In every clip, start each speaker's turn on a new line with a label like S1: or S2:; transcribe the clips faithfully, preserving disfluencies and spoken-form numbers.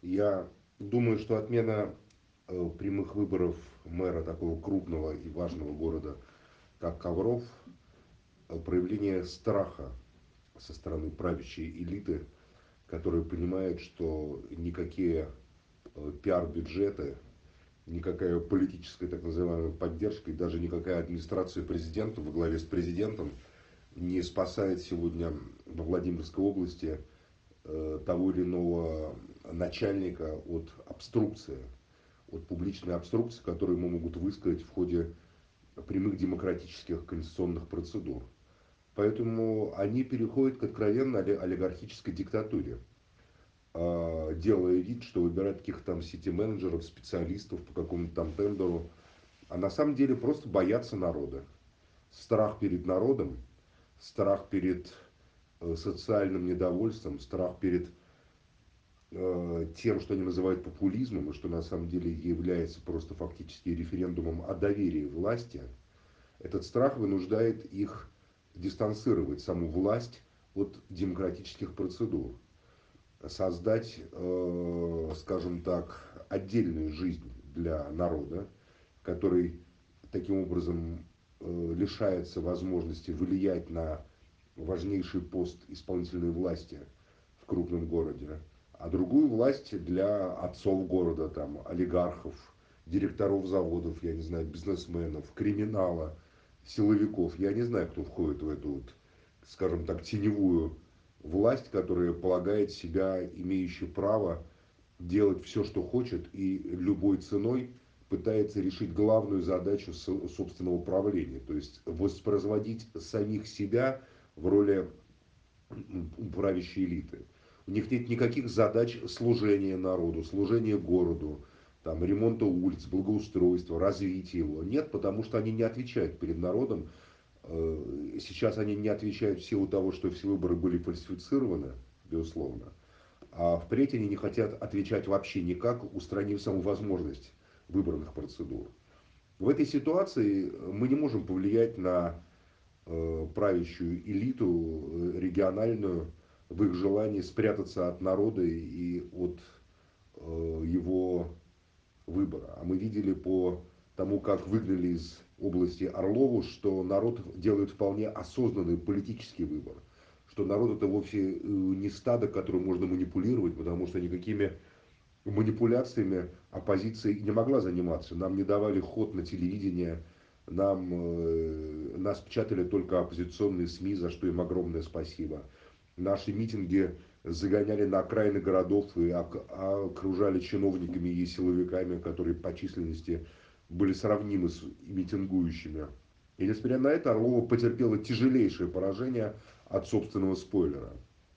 S1: Я думаю, что отмена э, прямых выборов мэра такого крупного и важного города, как Ковров, э, проявление страха со стороны правящей элиты, которая понимает, что никакие э, пиар-бюджеты, никакая политическая так называемая поддержка и даже никакая администрация президента во главе с президентом не спасает сегодня во Владимирской области э, того или иного начальника от обструкции, от публичной обструкции, которую ему могут высказать в ходе прямых демократических конституционных процедур. Поэтому они переходят к откровенно олигархической диктатуре, э, делая вид, что выбирают каких-то там сити-менеджеров, специалистов по какому-то там тендеру, а на самом деле просто боятся народа. Страх перед народом, страх перед э, социальным недовольством, страх перед э, тем, что они называют популизмом, и что на самом деле является просто фактически референдумом о доверии власти, этот страх вынуждает их дистанцировать саму власть от демократических процедур, создать, э, скажем так, отдельную жизнь для народа, который таким образом э, лишается возможности влиять на важнейший пост исполнительной власти в крупном городе, а другую власть для отцов города, там, олигархов, директоров заводов, я не знаю, бизнесменов, криминала, силовиков. Я не знаю, кто входит в эту, вот, скажем так, теневую власть, которая полагает себя имеющей право делать все, что хочет, и любой ценой пытается решить главную задачу собственного правления, то есть воспроизводить самих себя в роли правящей элиты. У них нет никаких задач служения народу, служения городу, там, ремонта улиц, благоустройства, развития его. Нет, потому что они не отвечают перед народом. Э, Сейчас они не отвечают в силу того, что все выборы были фальсифицированы, безусловно. А впредь они не хотят отвечать вообще никак, устранив саму возможность выборных процедур. В этой ситуации мы не можем повлиять на э, правящую элиту э, региональную в их желании спрятаться от народа и от э, его выбора. А мы видели по тому, как выгнали из области Орлову, что народ делает вполне осознанный политический выбор. Что народ это вовсе э, не стадо, которым можно манипулировать, потому что никакими манипуляциями оппозиция не могла заниматься. Нам не давали ход на телевидение, нам, э, нас печатали только оппозиционные СМИ, за что им огромное спасибо. Наши митинги загоняли на окраины городов и окружали чиновниками и силовиками, которые по численности были сравнимы с митингующими. И несмотря на это, Орлова потерпела тяжелейшее поражение от собственного спойлера.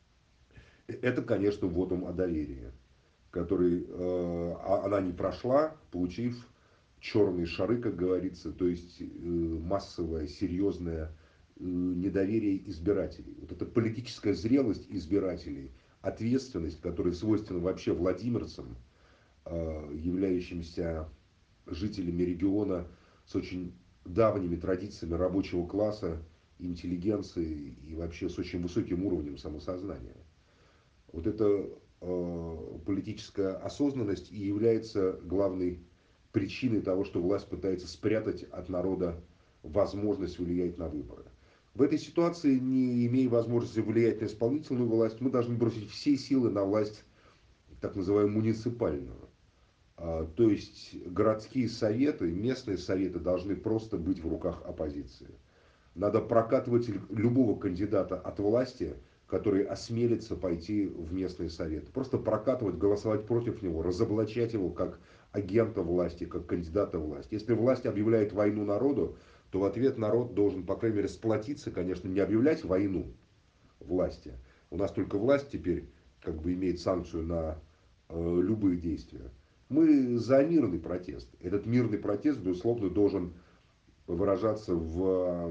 S1: Это, конечно, вводом о доверии, который э, а- она не прошла, получив черные шары, как говорится, то есть э, массовое, серьезное э, недоверие избирателей. Вот эта политическая зрелость избирателей, ответственность, которая свойственна вообще владимирцам, э, являющимся жителями региона с очень давними традициями рабочего класса, интеллигенции и вообще с очень высоким уровнем самосознания. Вот эта э, политическая осознанность и является главной причиной того, что власть пытается спрятать от народа возможность влиять на выборы. В этой ситуации, не имея возможности влиять на исполнительную власть, мы должны бросить все силы на власть, так называемую муниципальную. А, то есть городские советы, местные советы должны просто быть в руках оппозиции. Надо прокатывать любого кандидата от власти, который осмелится пойти в местные советы. Просто прокатывать, голосовать против него, разоблачать его как агента власти, как кандидата власти. Если власть объявляет войну народу, то в ответ народ должен, по крайней мере, сплотиться, конечно, не объявлять войну власти. У нас только власть теперь как бы имеет санкцию на э, любые действия. Мы за мирный протест. Этот мирный протест, безусловно, должен выражаться в,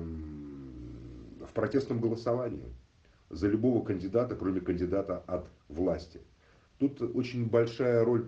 S1: в протестном голосовании за любого кандидата, кроме кандидата от власти. Тут очень большая роль,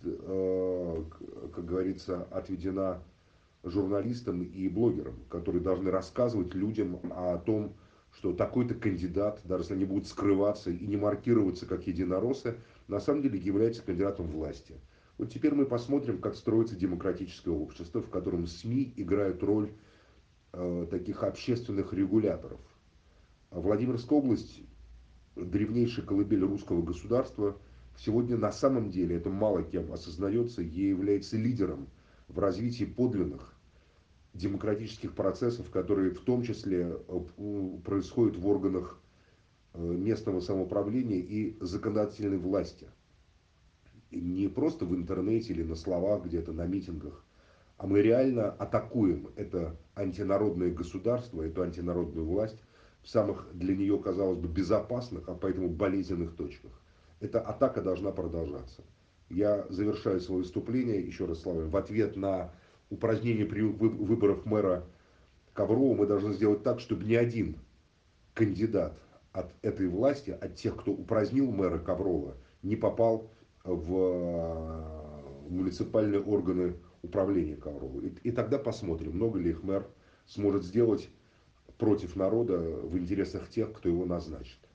S1: э, как говорится, отведена журналистам и блогерам, которые должны рассказывать людям о том, что такой-то кандидат, даже если они будут скрываться и не маркироваться как единороссы, на самом деле является кандидатом власти. Вот теперь мы посмотрим, как строится демократическое общество, в котором СМИ играют роль э, таких общественных регуляторов. А Владимирская область, древнейшая колыбель русского государства, сегодня на самом деле, это мало кем осознается, ей является лидером в развитии подлинных демократических процессов, которые в том числе э, происходят в органах э, местного самоуправления и законодательной власти. И не просто в интернете или на словах где-то, на митингах, а мы реально атакуем это антинародное государство, эту антинародную власть в самых для нее, казалось бы, безопасных, а поэтому болезненных точках. Эта атака должна продолжаться. Я завершаю свое выступление, еще раз, Слава, в ответ на упразднение при выборах мэра Коврова мы должны сделать так, чтобы ни один кандидат от этой власти, от тех, кто упразднил мэра Коврова, не попал в э, муниципальные органы управления Коврова. И, и тогда посмотрим, много ли их мэр сможет сделать против народа в интересах тех, кто его назначит.